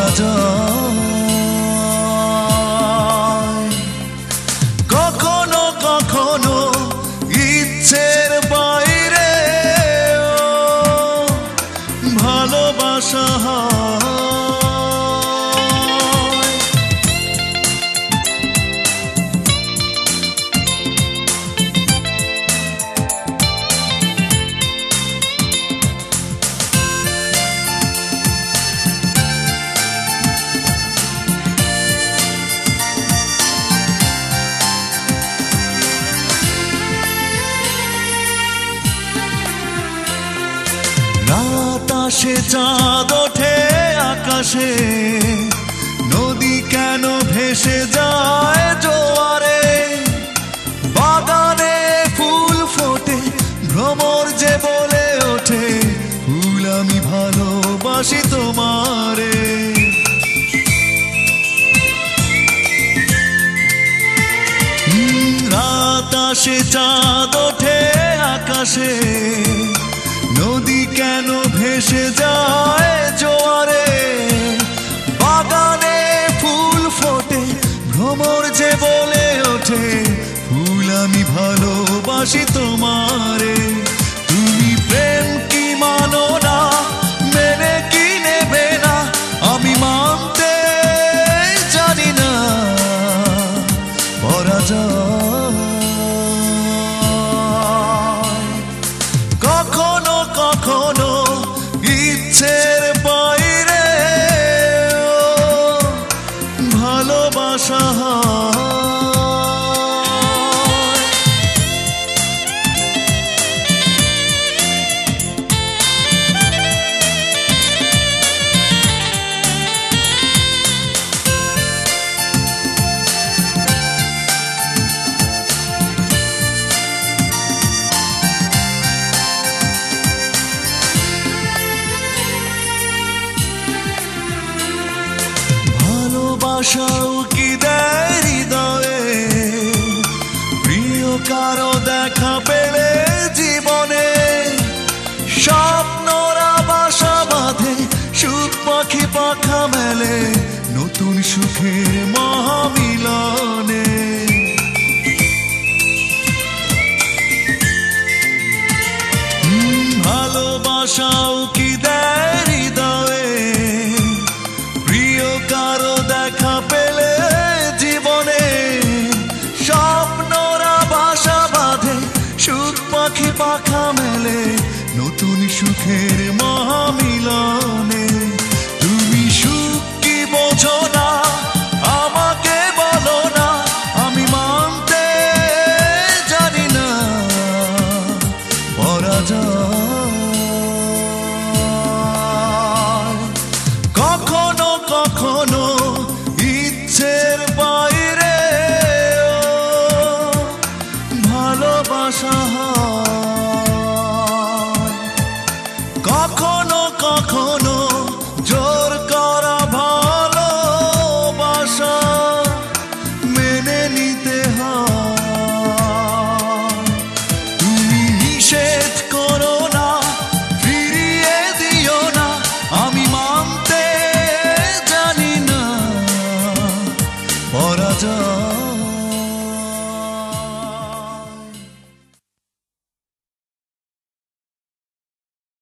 পরাজয়। কখনো কখনো ইচ্ছের বাইরে ভালোবাসা হয়। রাত আসে চাঁদ ওঠে আকাশে, নদী কেন ভেসে যায় জোয়ারে, বাগানে ফুল ফোটে ভ্রমর যে বলে ওঠে, ফুল আমি ভালোবাসি তোমারে। রাত আসে চাঁদ ওঠে আকাশে, নদী কেন ভেসে যায় জোয়ারে, বাগানে ফুল ফোটে ভ্রমর যে বলে ওঠে, ফুল আমি ভালোবাসি তোমারে। তুমি প্রেম কি মানো না, মেনে কি নেবে না, আমি মানতে জানি না পরাজয়। কখনো কখনো ইচ্ছের বাইরে ভালোবাসা হয়। ভালোবাসাও কি দেয় হৃদয়ে, প্রিয় কারো দেখা পেলে জীবনে, স্বপ্নরা বাসা বাঁধে সুখ পাখি পাখা মেলে, নতুন সুখের মহামিলনে। ভালোবাসাও কি দেয় হৃদয়ে, প্রিয় কারো দেখা পেলে জীবনে, স্বপ্নরা বাসা বাঁধে সুখ পাখি পাখা মেলে, নতুন সুখের মহামিলনে। তুমি সুখ কি বোঝো না, আমাকে বলো না, আমি মানতে জানি না পরাজয়। কখনো কখনো ইচ্ছের বাইরে ভালোবাসা হয়। কখনো কখনো